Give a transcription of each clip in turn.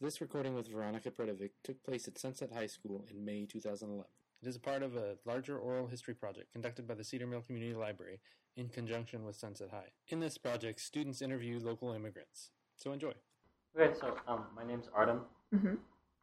This recording with Veronika Predovic took place at Sunset High School in May 2011. It is a part of a larger oral history project conducted by the Cedar Mill Community Library in conjunction with Sunset High. In this project, students interview local immigrants. So enjoy. Okay, so my name's Artem. Mm-hmm.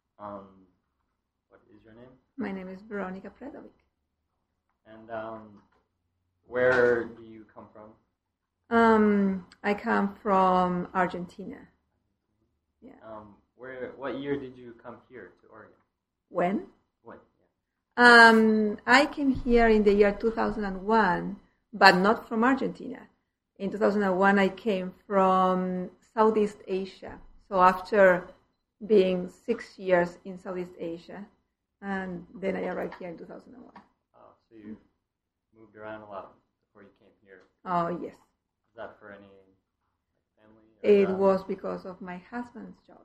What is your name? My name is Veronika Predovic. And where do you come from? I come from Argentina. Yeah. What year did you come here to Oregon? When? Yeah. I came here in the year 2001, but not from Argentina. In 2001, I came from Southeast Asia. So after being 6 years in Southeast Asia, and then I arrived here in 2001. Oh, so you moved around a lot before you came here. Oh, yes. Is that for any family? It was because of my husband's job.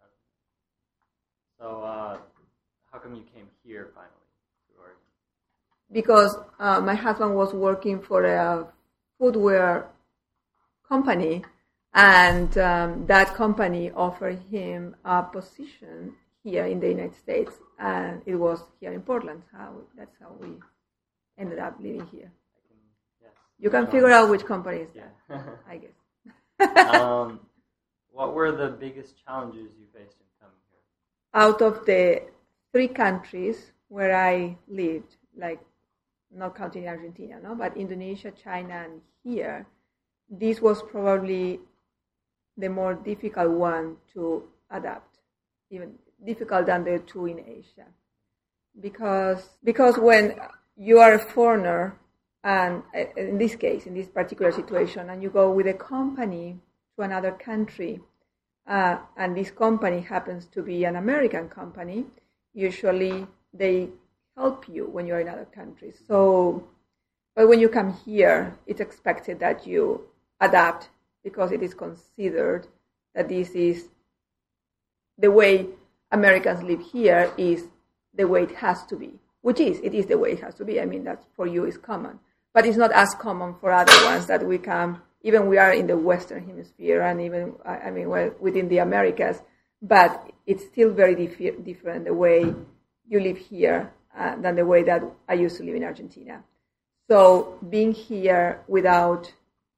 So how come you came here finally to Oregon? Because my husband was working for a footwear company, and that company offered him a position here in the United States, and it was here in Portland. That's how we ended up living here. You can figure out which company is that, I guess. What were the biggest challenges you faced in coming here? Out of the 3 countries where I lived, like not counting Argentina, no, but Indonesia, China, and here, this was probably the more difficult one to adapt, even difficult than the 2 in Asia. Because when you are a foreigner, and in this case, in this particular situation, and you go with a company to another country, and this company happens to be an American company, usually they help you when you're in other countries. So, but when you come here, it's expected that you adapt because it is considered that this is the way Americans live here is the way it has to be, which is, it is the way it has to be. I mean, that for you is common. But it's not as common for other ones that we come, even we are in the Western Hemisphere and even, well, within the Americas, but it's still very different the way you live here than the way that I used to live in Argentina. So being here without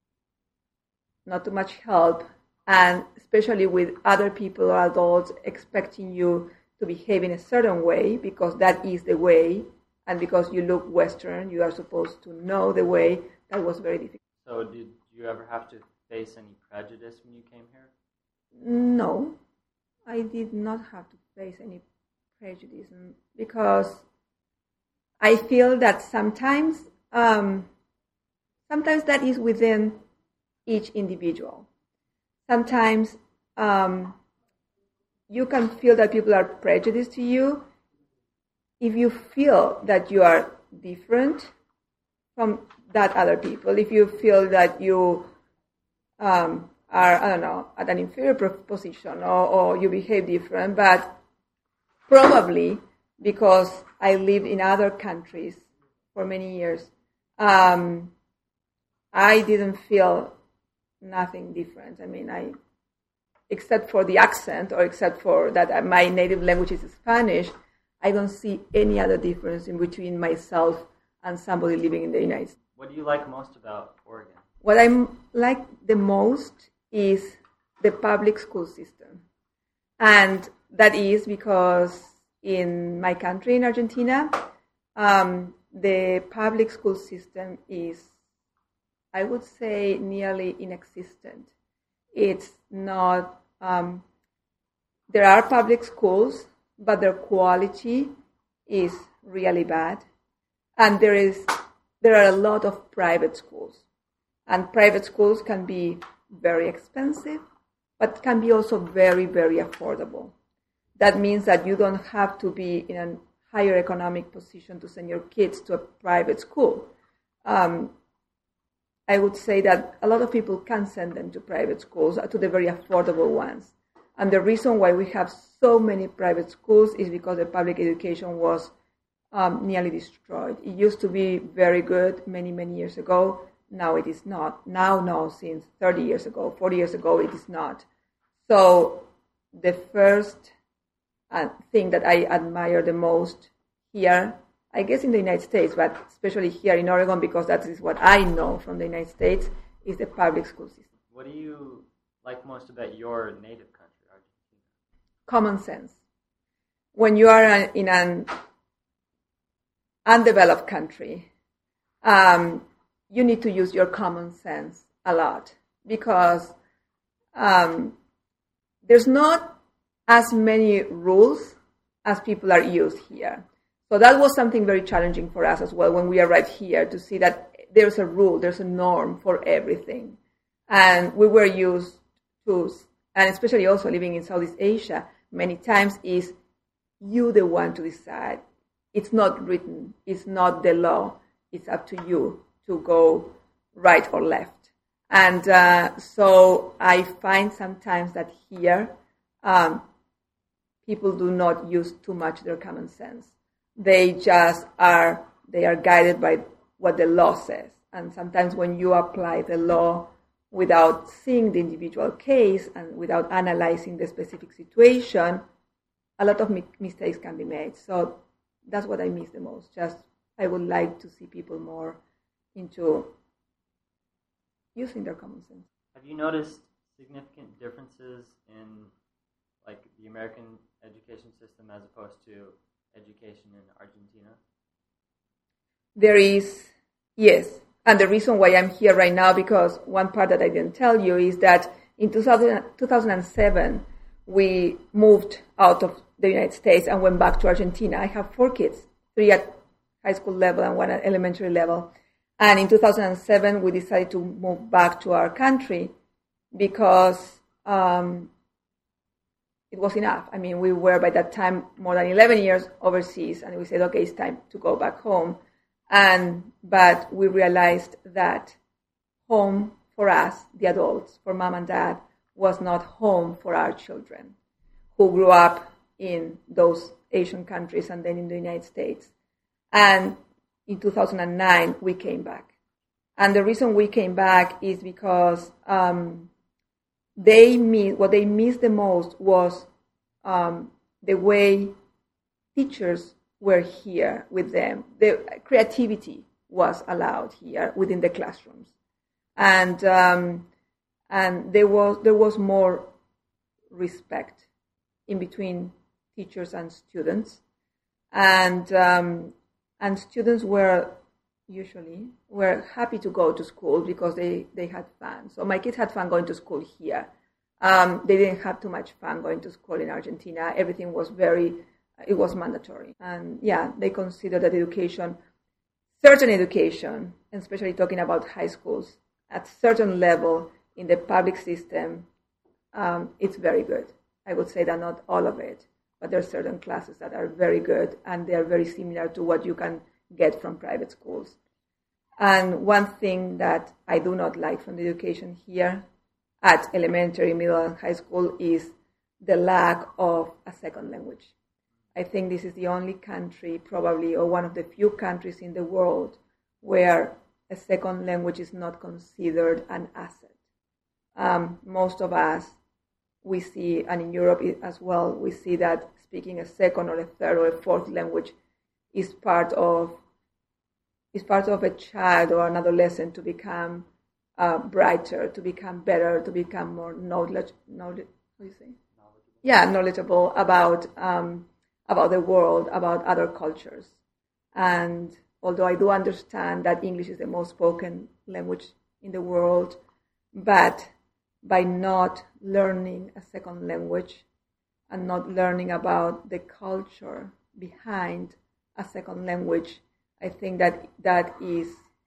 not too much help, and especially with other people or adults expecting you to behave in a certain way because that is the way, and because you look Western, you are supposed to know the way, that was very difficult. So did you ever have to face any prejudice when you came here? No, I did not have to face any prejudice because I feel that sometimes that is within each individual. Sometimes you can feel that people are prejudiced to you if you feel that you are different from that other people, if you feel that you are, I don't know, at an inferior position or you behave different, but probably because I lived in other countries for many years, I didn't feel nothing different. I mean, except for the accent or except for that my native language is Spanish, I don't see any other difference in between myself and somebody living in the United States. What do you like most about Oregon? What I like the most is the public school system. And that is because in my country, in Argentina, the public school system is, I would say, nearly inexistent. It's not, there are public schools, but their quality is really bad. And there are a lot of private schools. And private schools can be very expensive, but can be also very, very affordable. That means that you don't have to be in a higher economic position to send your kids to a private school. I would say that a lot of people can send them to private schools, to the very affordable ones. And the reason why we have so many private schools is because the public education was nearly destroyed. It used to be very good many, many years ago. Now it is not. Now, no, since 30 years ago, 40 years ago, it is not. So the first thing that I admire the most here, I guess in the United States, but especially here in Oregon, because that is what I know from the United States, is the public school system. What do you like most about your native country, Argentina? Common sense. When you are in an undeveloped country, you need to use your common sense a lot, because there's not as many rules as people are used here. So that was something very challenging for us as well when we arrived here, to see that there's a rule, there's a norm for everything. And we were used to, and especially also living in Southeast Asia, many times is you the one to decide. It's not written, it's not the law, it's up to you to go right or left. And so I find sometimes that here people do not use too much their common sense. They are guided by what the law says. And sometimes when you apply the law without seeing the individual case and without analyzing the specific situation, a lot of mistakes can be made. So that's what I miss the most. I would like to see people more into using their common sense. Have you noticed significant differences in like the American education system as opposed to education in Argentina? There is, yes. And the reason why I'm here right now, because one part that I didn't tell you is that in 2007, we moved out of the United States and went back to Argentina. I have 4 kids, 3 at high school level and 1 at elementary level. And in 2007, we decided to move back to our country because it was enough. I mean, we were by that time more than 11 years overseas, and we said, okay, it's time to go back home. But we realized that home for us, the adults, for mom and dad, was not home for our children who grew up in those Asian countries and then in the United States. And in 2009, we came back. And the reason we came back is because what they missed the most was the way teachers were here with them. The creativity was allowed here within the classrooms, and there was more respect in between teachers and students, and students were happy to go to school because they had fun. So my kids had fun going to school here. They didn't have too much fun going to school in Argentina. Everything was it was mandatory. And yeah, they consider that certain education, and especially talking about high schools, at certain level in the public system, it's very good. I would say that not all of it, but there are certain classes that are very good, and they are very similar to what you can get from private schools. And one thing that I do not like from the education here at elementary, middle, and high school is the lack of a second language. I think this is the only country, probably, or one of the few countries in the world where a second language is not considered an asset. Most of us, we see, and in Europe as well, we see that speaking a second or a third or a fourth language is part of a child or an adolescent to become brighter, to become better, to become more knowledgeable about the world, about other cultures. And although I do understand that English is the most spoken language in the world, but by not learning a second language and not learning about the culture behind a second language, I think that is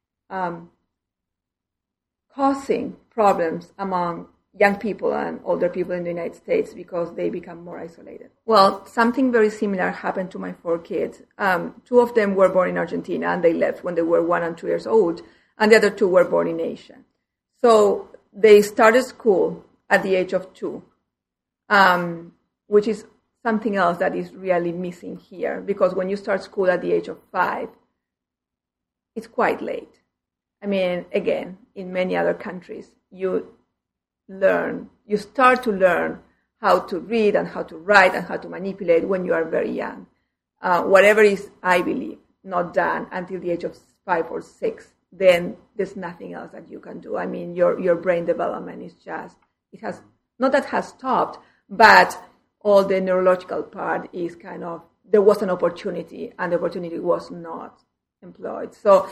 causing problems among young people and older people in the United States because they become more isolated. Well, something very similar happened to my 4 kids. 2 of them were born in Argentina, and they left when they were 1 and 2 years old, and the other 2 were born in Asia. So they started school at the age of 2, which is something else that is really missing here, because when you start school at the age of 5, it's quite late. I mean, again, in many other countries, you start to learn how to read and how to write and how to manipulate when you are very young. Whatever is, I believe, not done until the age of 5 or 6, then there's nothing else that you can do. I mean, your brain development is just, it has, not that has stopped, but all the neurological part is kind of, there was an opportunity, and the opportunity was not employed. So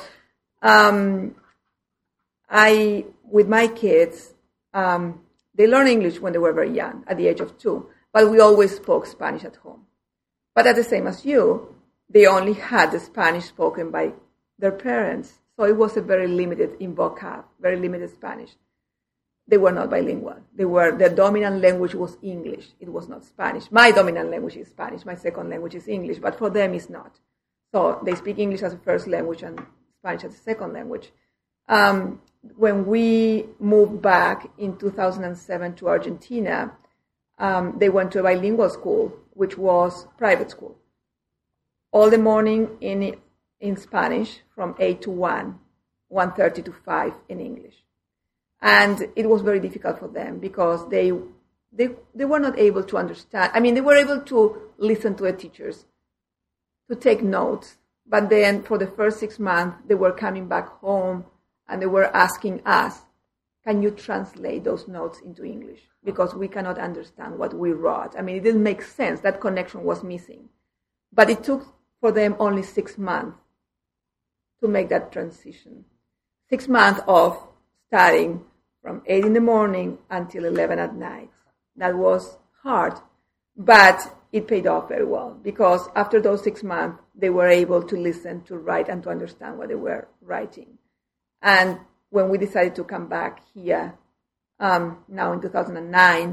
with my kids, they learn English when they were very young, at the age of 2, but we always spoke Spanish at home. But at the same as you, they only had the Spanish spoken by their parents. So it was a very limited in vocab, very limited Spanish. They were not bilingual. Their dominant language was English. It was not Spanish. My dominant language is Spanish. My second language is English, but for them it's not. So they speak English as a first language and Spanish as a second language. When we moved back in 2007 to Argentina, they went to a bilingual school, which was private school. All the morning in Spanish from 8 to 1, 1:30 to 5 in English. And it was very difficult for them because they were not able to understand. I mean, they were able to listen to the teachers, to take notes. But then for the first 6 months, they were coming back home and they were asking us, can you translate those notes into English? Because we cannot understand what we wrote. I mean, it didn't make sense. That connection was missing. But it took for them only 6 months to make that transition. 6 months of studying from 8 in the morning until 11 at night. That was hard, but it paid off very well because after those 6 months, they were able to listen, to write, and to understand what they were writing. And when we decided to come back here, now in 2009,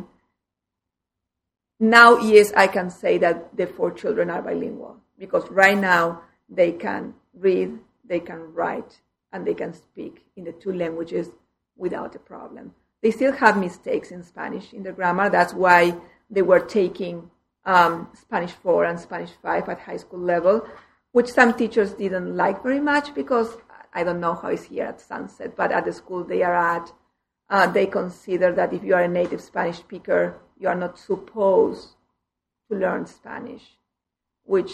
now, yes, I can say that the 4 children are bilingual because right now they can read, they can write, and they can speak in the 2 languages without a problem. They still have mistakes in Spanish in the grammar. That's why they were taking Spanish 4 and Spanish 5 at high school level, which some teachers didn't like very much because I don't know how it's here at Sunset, but at the school they are at, they consider that if you are a native Spanish speaker, you are not supposed to learn Spanish, which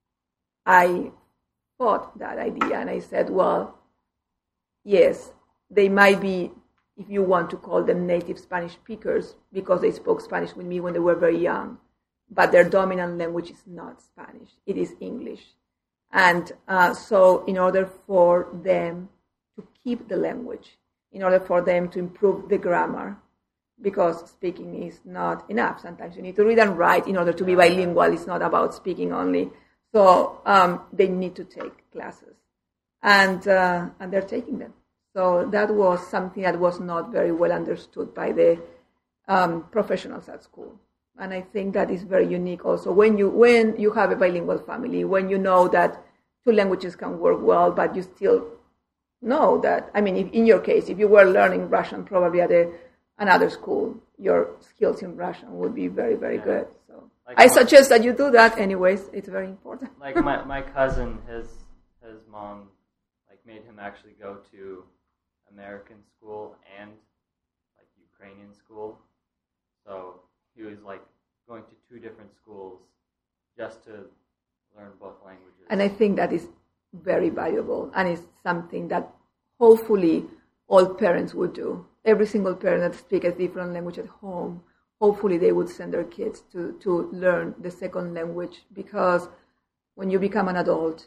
I fought that idea. And I said, well, yes, they might be, if you want to call them native Spanish speakers, because they spoke Spanish with me when they were very young, but their dominant language is not Spanish. It is English. And so in order for them to keep the language, in order for them to improve the grammar, because speaking is not enough. Sometimes you need to read and write in order to be bilingual. It's not about speaking only. So they need to take classes. And they're taking them. So that was something that was not very well understood by the professionals at school. And I think that is very unique also. When you have a bilingual family, when you know that 2 languages can work well, but you still know that, I mean, if, in your case, if you were learning Russian probably at another school, your skills in Russian would be very, very good. So like I suggest that you do that anyways. It's very important. Like my cousin, his mom like made him actually go to American school and like Ukrainian school. So he was like going to 2 different schools just to learn both languages. And I think that is very valuable, and it's something that hopefully all parents would do. Every single parent that speaks a different language at home, hopefully they would send their kids to learn the second language, because when you become an adult,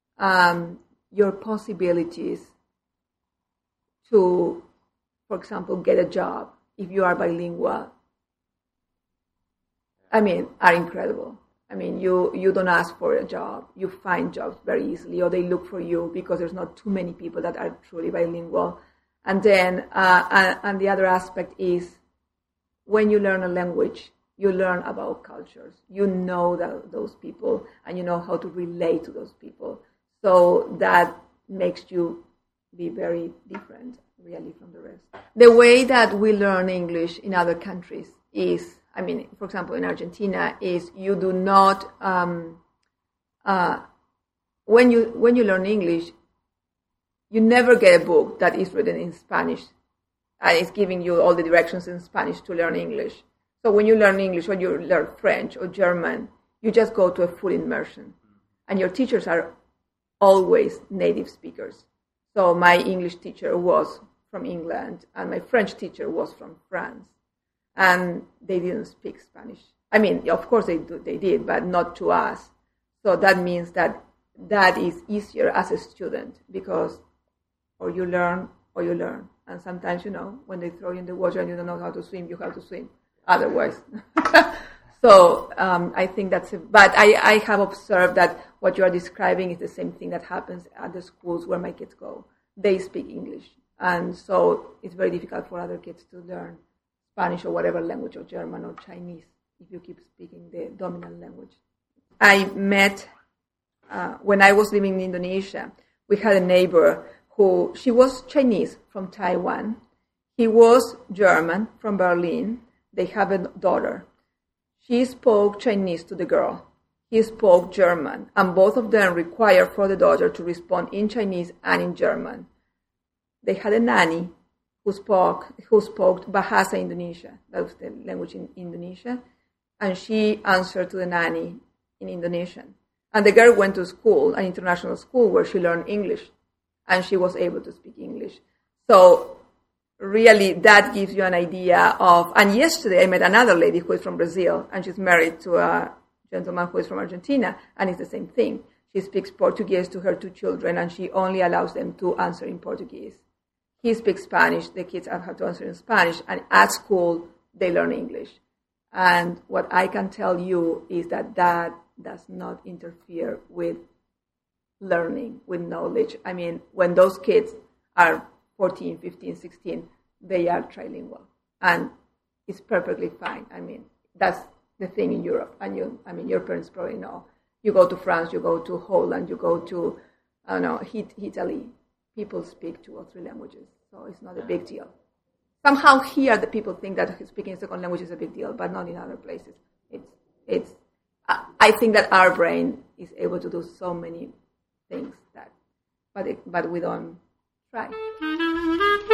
your possibilities to, for example, get a job, if you are bilingual, I mean, are incredible. I mean, you don't ask for a job. You find jobs very easily, or they look for you because there's not too many people that are truly bilingual. And then, and the other aspect is when you learn a language, you learn about cultures. You know those people, and you know how to relate to those people. So that makes you be very different, really, from the rest. The way that we learn English in other countries is, I mean, for example, in Argentina, is you do not, when you learn English, you never get a book that is written in Spanish and it's giving you all the directions in Spanish to learn English. So when you learn English or you learn French or German, you just go to a full immersion. And your teachers are always native speakers. So my English teacher was from England, and my French teacher was from France. And they didn't speak Spanish. I mean, of course they did, but not to us. So that means that is easier as a student, because or you learn or you learn. And sometimes, when they throw you in the water and you don't know how to swim, you have to swim. Otherwise. So I think but I have observed that what you are describing is the same thing that happens at the schools where my kids go. They speak English. And so it's very difficult for other kids to learn Spanish or whatever language, or German or Chinese, if you keep speaking the dominant language. I met, when I was living in Indonesia, we had a neighbor she was Chinese from Taiwan. He was German from Berlin. They have a daughter. She spoke Chinese to the girl. He spoke German, and both of them required for the daughter to respond in Chinese and in German. They had a nanny who spoke Bahasa Indonesia. That was the language in Indonesia. And she answered to the nanny in Indonesian. And the girl went to school, an international school, where she learned English. And she was able to speak English. So really that gives you an idea of, and yesterday I met another lady who is from Brazil, and she's married to a gentleman who is from Argentina, and it's the same thing. She speaks Portuguese to her 2 children, and she only allows them to answer in Portuguese. He speaks Spanish, the kids have to answer in Spanish, and at school they learn English. And what I can tell you is that does not interfere with learning, with knowledge. I mean, when those kids are 14, 15, 16, they are trilingual. And it's perfectly fine. I mean, that's the thing in Europe. And your parents probably know. You go to France, you go to Holland, you go to, Italy. People speak 2 or 3 languages. So it's not a big deal. Somehow here the people think that speaking a second language is a big deal, but not in other places. I think that our brain is able to do so many things but we don't try.